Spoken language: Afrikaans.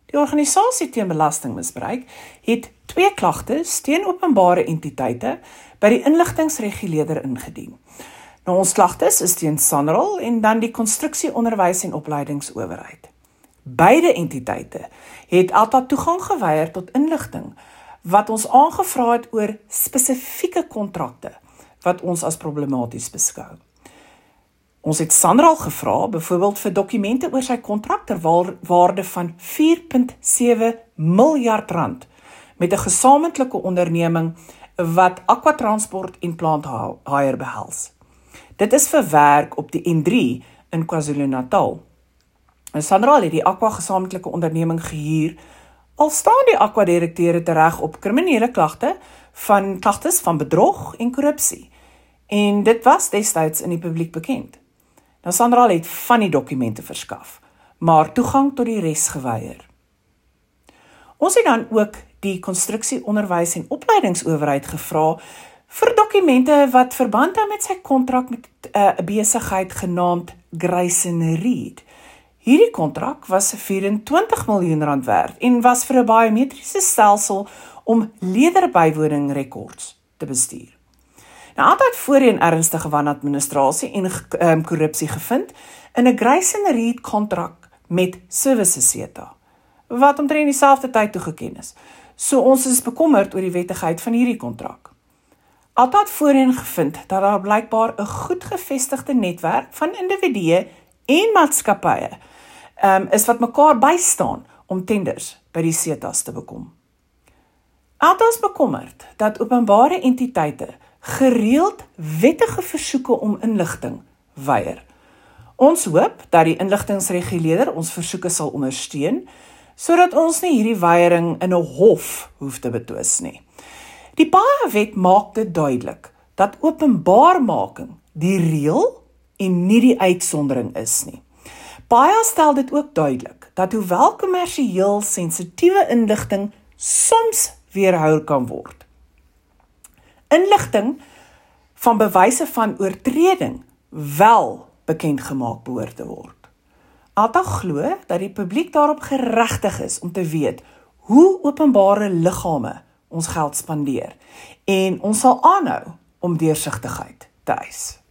Die organisasie teen belastingmisbruik het 2 klagtes teen openbare entiteite by die inligtingsreguleerder ingedien. Nou ons klagtes is teen SANRAL en dan die Konstruksie Onderwys en Opleidingsowerheid. Beide entiteite het altyd toegang geweier tot inligting wat ons aangevra het oor spesifieke kontrakte wat ons as problematies beskou. Ons het SANRAL gevra, byvoorbeeld vir dokumente oor sy kontrak ter waarde van R4.7 miljard met 'n gesamentlike onderneming wat Aqua Transport en Plant Hire behels. Dit is verwerk op die N3 in KwaZulu-Natal. SANRAL het die Aqua gesamentlike onderneming gehuur, al staan die Aqua-direkteure tereg op kriminele klagtes van bedrog en korrupsie. En dit was destyds in die publiek bekend. Nou SANRAL het van die dokumente verskaf, maar toegang tot die res geweier. Ons het dan ook die Konstruksie Onderwys en Opleidingsowerheid gevra vir dokumente wat verband hou met sy kontrak met 'n besigheid genaamd Grayson Reed. Hierdie kontrak was R24 miljoen werd en was vir 'n biometriese stelsel om lederbywoning-rekords te bestuur. Nou, altyd voorheen ernstige wanadministrasie en korrupsie gevind in 'n Grayson Reed kontrak met Services SETA, wat omtrent dieselfde tyd toegeken is. So ons is bekommerd oor die wettigheid van hierdie kontrak. Altyd voorheen gevind dat daar blykbaar 'n goed gevestigde netwerk van individue en maatskappye is wat mekaar bystaan om tenders by die SETA's te bekom. Altyd bekommerd dat openbare entiteite gereeld wettige versoeke om inligting weier. Ons hoop dat die inligtingsreguleerder ons versoeke sal ondersteun, sodat ons nie hierdie weiering in 'n hof hoef te betwis nie. Die Paaie-wet maak dit duidelik dat openbaarmaking die reël en nie die uitsondering is nie. Paaie stel dit ook duidelik dat hoewel kommersieel sensitiewe inligting soms weerhou kan word, inligting van bewyse van oortreding wel bekend gemaak behoort te word. Alta glo dat die publiek daarop geregtig is om te weet hoe openbare liggame ons geld spandeer en ons sal aanhou om deursigtigheid te eis.